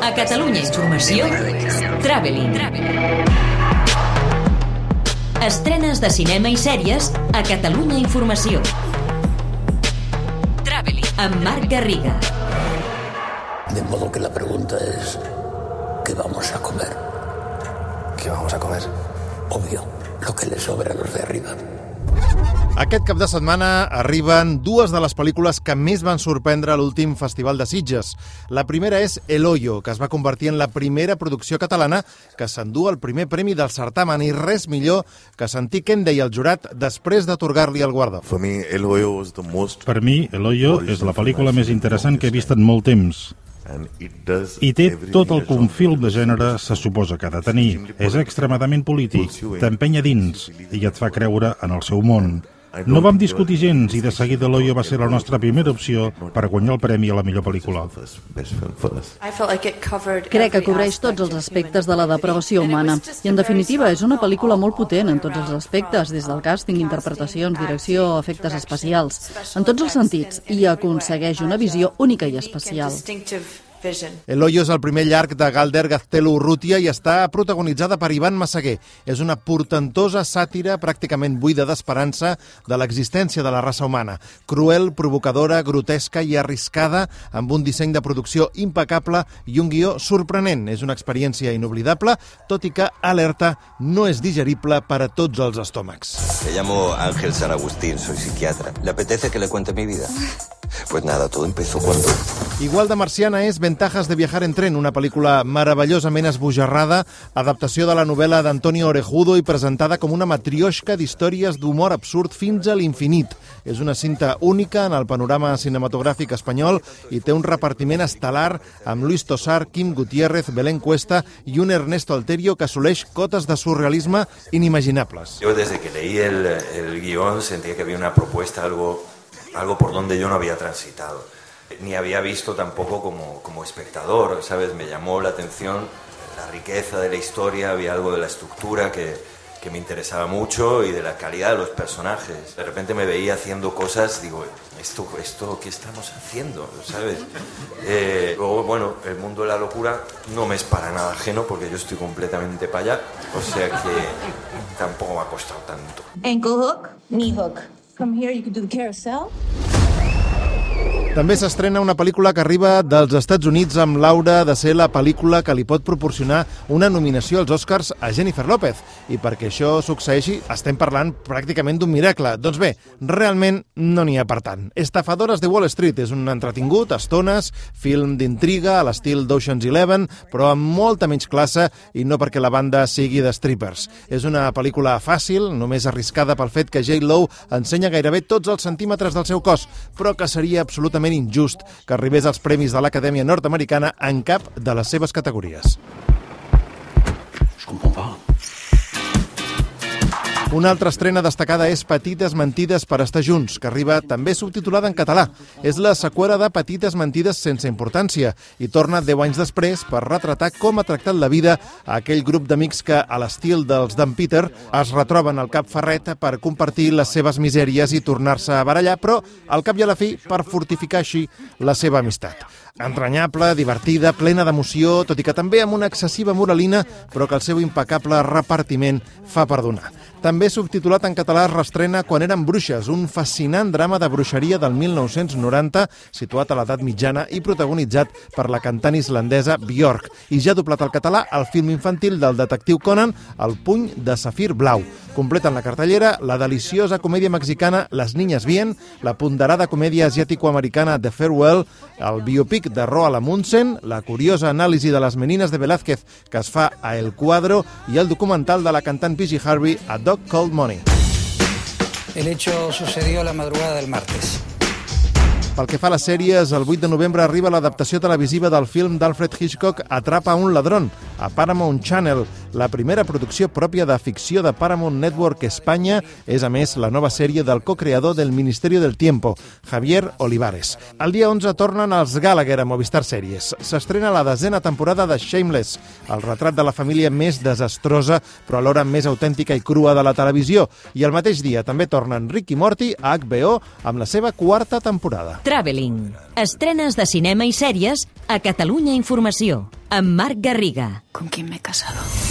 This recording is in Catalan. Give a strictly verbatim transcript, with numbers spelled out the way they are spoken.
A Catalunya Informació, Traveling. Estrenes de cinema i sèries a Catalunya Informació. Traveling, amb Marc Garriga. De modo que la pregunta es, ¿qué vamos a comer? ¿Qué vamos a comer? Obvio, lo que le sobra a los de arriba. Aquest cap de setmana arriben dues de les pel·lícules que més van sorprendre a l'últim Festival de Sitges. La primera és El Hoyo, que es va convertir en la primera producció catalana que s'endú el primer premi del certamen, i res millor que sentir què en deia el jurat després d'atorgar-li el guardó. For me, El Hoyo was the most... Per mi, El Hoyo és la pel·lícula més interessant que he vist en molt temps. I té tot el que un film de gènere se suposa que ha de tenir. És extremadament polític, t'empenya dins i et fa creure en el seu món. No vam discutir gens i de seguida l'Hoyo va ser la nostra primera opció per guanyar el premi a la millor pel·lícula. Crec que cobreix tots els aspectes de la depravació humana i, en definitiva, és una pel·lícula molt potent en tots els aspectes, des del càsting, interpretacions, direcció, efectes especials, en tots els sentits, i aconsegueix una visió única i especial. El Hoyo és el primer llarg de Galder Gaztelu Urrutia i està protagonitzada per Ivan Massaguer. És una portentosa sàtira pràcticament buida d'esperança de l'existència de la raça humana. Cruel, provocadora, grotesca i arriscada, amb un disseny de producció impecable i un guió sorprenent. És una experiència inoblidable, tot i que, alerta, no és digerible per a tots els estómacs. Me llamo Ángel San Agustín, soy psiquiatra. ¿Le apetece que le cuente mi vida? Pues nada, todo empezó cuando... Igual de marciana és Ventajas de viajar en tren, una pel·lícula meravellosament esbojarrada, adaptació de la novel·la d'Antonio Orejudo i presentada com una matrioshka d'històries d'humor absurd fins a l'infinit. És una cinta única en el panorama cinematogràfic espanyol i té un repartiment estel·lar amb Luis Tosar, Quim Gutiérrez, Belén Cuesta i un Ernesto Alterio que assoleix cotes de surrealisme inimaginables. Yo desde que leí el, el guión sentía que había una propuesta, algo, algo por donde yo no había transitado. Ni había visto tampoco como, como espectador, ¿sabes? Me llamó la atención la riqueza de la historia, había algo de la estructura que, que me interesaba mucho y de la calidad de los personajes. De repente me veía haciendo cosas, digo, ¿esto, esto qué estamos haciendo? ¿Sabes? Eh, luego, bueno, el mundo de la locura no me es para nada ajeno porque yo estoy completamente para allá, o sea que tampoco me ha costado tanto. Ankle hook, knee hook. From here you can do the carousel. També s'estrena una pel·lícula que arriba dels Estats Units amb l'aura de ser la pel·lícula que li pot proporcionar una nominació als Oscars a Jennifer López. I perquè això succeeixi, estem parlant pràcticament d'un miracle. Doncs bé, realment no n'hi ha per tant. Estafadores de Wall Street és un entretingut, estones, film d'intriga a l'estil d'Ocean's Eleven, però amb molta menys classe i no perquè la banda sigui de strippers. És una pel·lícula fàcil, només arriscada pel fet que J-Lo ensenya gairebé tots els centímetres del seu cos, però que seria absolutament injust que arribés als premis de l'Acadèmia Nord-Americana en cap de les seves categories. Je comprends pas. Una altra estrena destacada és Petites mentides per estar junts, que arriba també subtitulada en català. És la seqüela de Petites mentides sense importància i torna deu anys després per retratar com ha tractat la vida a aquell grup d'amics que, a l'estil dels d'en Peter, es retroben al Cap Ferret per compartir les seves misèries i tornar-se a barallar, però, al cap i a la fi, per fortificar així la seva amistat. Entranyable, divertida, plena d'emoció, tot i que també amb una excessiva moralina, però que el seu impecable repartiment fa perdonar. També subtitulat en català es reestrena Quan eren bruixes, un fascinant drama de bruixeria del mil nou-cents noranta, situat a l'edat mitjana i protagonitzat per la cantant islandesa Björk, i ja doblat al català el film infantil del detectiu Conan, El puny de safir blau. Completen la cartellera la deliciosa comèdia mexicana Las niñas bien, la ponderada comèdia asiàtico-americana The Farewell, el biopic de Roald Amundsen, la curiosa anàlisi de les menines de Velázquez que es fa a El Cuadro i el documental de la cantant P G Harvey A Dog Called Money. El hecho sucedió la madrugada del martes. Pel que fa a les sèries, el vuit de novembre arriba l'adaptació televisiva del film d'Alfred Hitchcock Atrapa un ladrón, a Paramount Channel. La primera producció pròpia de ficció de Paramount Network Espanya és, a més, la nova sèrie del co-creador del Ministerio del Tiempo, Javier Olivares. El dia onze tornen els Gallagher a Movistar Sèries. S'estrena la desena temporada de Shameless, el retrat de la família més desastrosa, però alhora més autèntica i crua de la televisió. I el mateix dia també tornen Rick i Morty a H B O amb la seva quarta temporada. Traveling. Estrenes de cinema i sèries a Catalunya Informació. amb Marc Garriga. ¿Con quién me he casado?